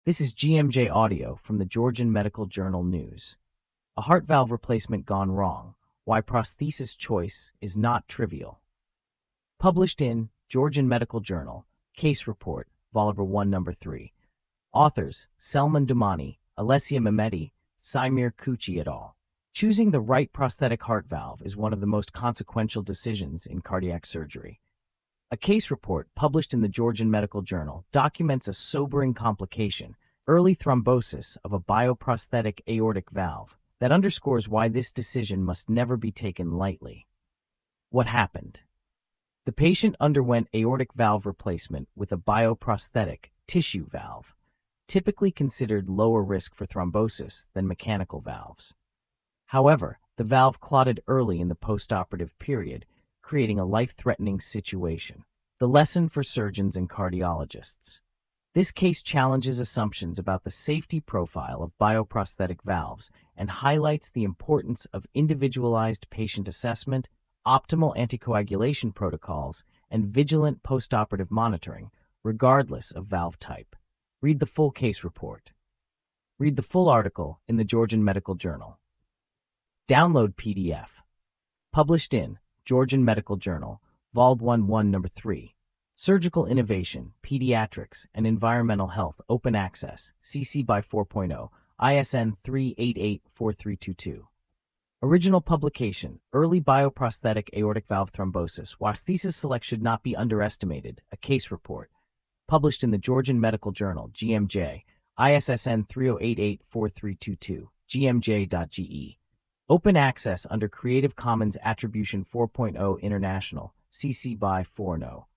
This is GMJ Audio from the Georgian Medical Journal News. A heart valve replacement gone wrong. Why prosthesis choice is not trivial. Published in Georgian Medical Journal, Case Report, Volume 1, Number 3. Authors, Selman Dumani, Alessia Mehmeti, Saimir Kuchi et al. Choosing the right prosthetic heart valve is one of the most consequential decisions in cardiac surgery. A case report published in the Georgian Medical Journal documents a sobering complication, early thrombosis of a bioprosthetic aortic valve, that underscores why this decision must never be taken lightly. What happened? The patient underwent aortic valve replacement with a bioprosthetic tissue valve, typically considered lower risk for thrombosis than mechanical valves. However, the valve clotted early in the postoperative period, creating a life-threatening situation. The lesson for surgeons and cardiologists. This case challenges assumptions about the safety profile of bioprosthetic valves and highlights the importance of individualized patient assessment, optimal anticoagulation protocols, and vigilant postoperative monitoring, regardless of valve type. Read the full case report. Read the full article in the Georgian Medical Journal. Download PDF. Published in Georgian Medical Journal, Vol. 1, Number 3. Surgical Innovation, Pediatrics, and Environmental Health Open Access, CC by 4.0, ISN 3884322. Original publication, Early Bioprosthetic Aortic Valve Thrombosis. Prosthesis select should not be underestimated. A case report. Published in the Georgian Medical Journal, GMJ, ISSN 30884322, gmj.ge. Open access under Creative Commons Attribution 4.0 International, CC by 4.0.